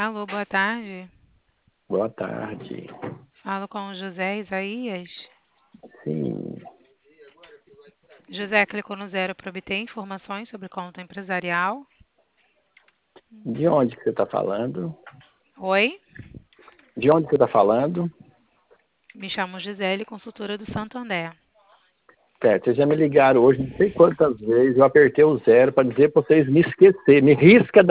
Alô, boa tarde. Boa tarde. Falo com o José Isaías. Sim. José clicou no 0 para obter informações sobre conta empresarial. De onde que você está falando? Oi, De onde você está falando? me chamo Gisele, consultora do Santander. Certo, vocês já me ligaram hoje, não sei quantas vezes, eu apertei o 0 para dizer para vocês me esquecer, me risca